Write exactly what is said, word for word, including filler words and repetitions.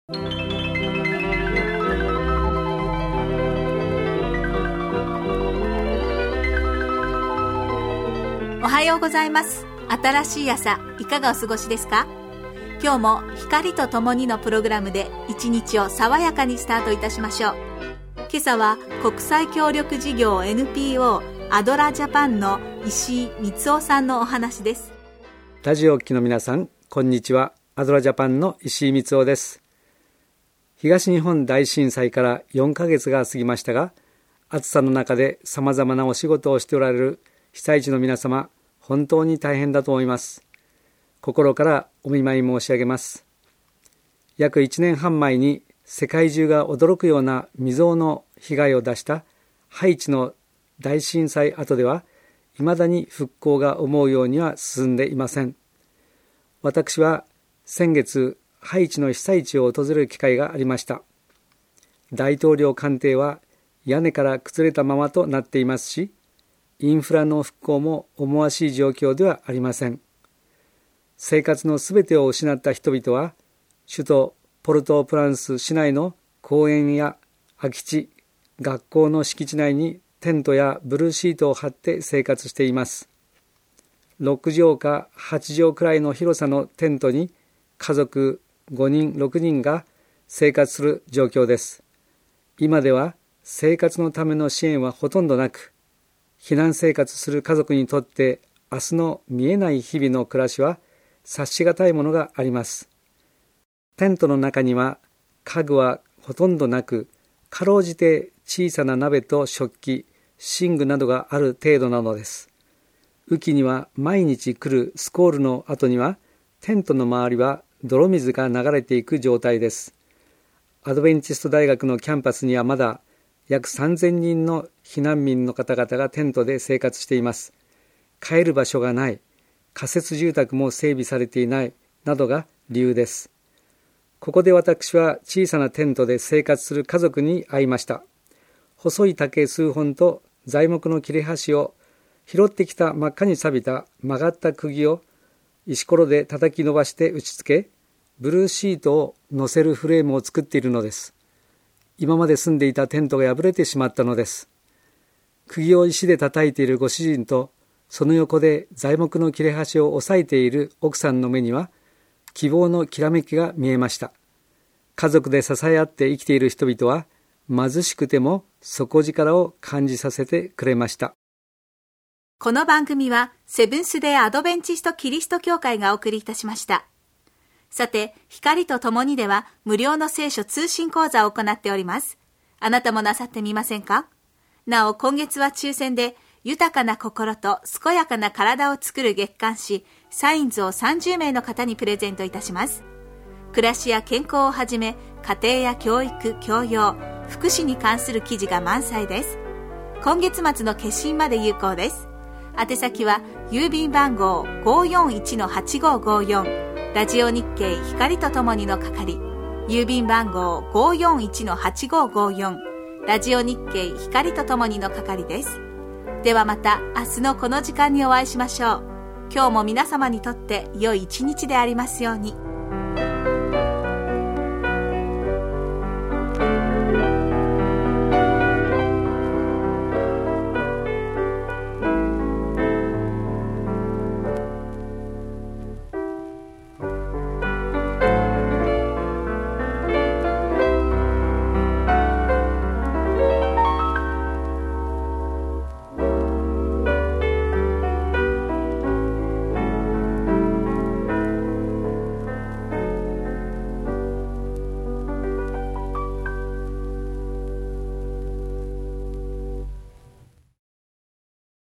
おはようございます。新しい朝、いかがお過ごしですか？今日も光とともにのプログラムで一日を爽やかにスタートいたしましょう。今朝は国際協力事業 エヌピーオー アドラジャパンの石井光夫さんのお話です。 ラジオを聴きの皆さん、こんにちは。アドラジャパンの石井光夫です。東日本大震災からよんかげつが過ぎましたが、暑さの中でさまざまなお仕事をしておられる被災地の皆様、本当に大変だと思います。心からお見舞い申し上げます。約いちねんはん前に世界中が驚くような未曾有の被害を出したハイチの大震災後では、未だに復興が思うようには進んでいません。私は先月、ハイチの被災地を訪れる機会がありました。大統領官邸は屋根から崩れたままとなっていますし、インフラの復興も思わしい状況ではありません。生活のすべてを失った人々は、首都ポルトープランス市内の公園や空き地、学校の敷地内にテントやブルーシートを張って生活しています。ろくじょうかはちじょうくらいの広さのテントに家族ごにんろくにんが生活する状況です。今では生活のための支援はほとんどなく、避難生活する家族にとって明日の見えない日々の暮らしは察しがたいものがあります。テントの中には家具はほとんどなく、かろうじて小さな鍋と食器、寝具などがある程度なのです。雨季には毎日来るスコールの後には、テントの周りは泥水が流れていく状態です。アドベンチスト大学のキャンパスにはまだ約さんぜんにんの避難民の方々がテントで生活しています。帰る場所がない、仮設住宅も整備されていないなどが理由です。ここで私は小さなテントで生活する家族に会いました。細い竹数本と材木の切れ端を、拾ってきた真っ赤に錆びた曲がった釘を石ころで叩き伸ばして打ち付け、ブルーシートを乗せるフレームを作っているのです。今まで住んでいたテントが破れてしまったのです。釘を石で叩いているご主人と、その横で材木の切れ端を押さえている奥さんの目には、希望のきらめきが見えました。家族で支え合って生きている人々は、貧しくても底力を感じさせてくれました。 この番組はセブンスデーアドベンチストキリスト教会がお送りいたしました。さて、光とともにでは無料の聖書通信講座を行っております。あなたもなさってみませんか？なお、今月は抽選で豊かな心と健やかな体を作る月刊誌サインズをさんじゅうめいの方にプレゼントいたします。暮らしや健康をはじめ、家庭や教育、教養、福祉に関する記事が満載です。今月末の決心まで有効です。宛先は郵便番号 ごーよんいちのはちごーごーよん ラジオ日経光とともにの係、郵便番号 ごーよんいちのはちごーごーよん ラジオ日経光とともにの係です。ではまた明日のこの時間にお会いしましょう。今日も皆様にとって良い一日でありますように。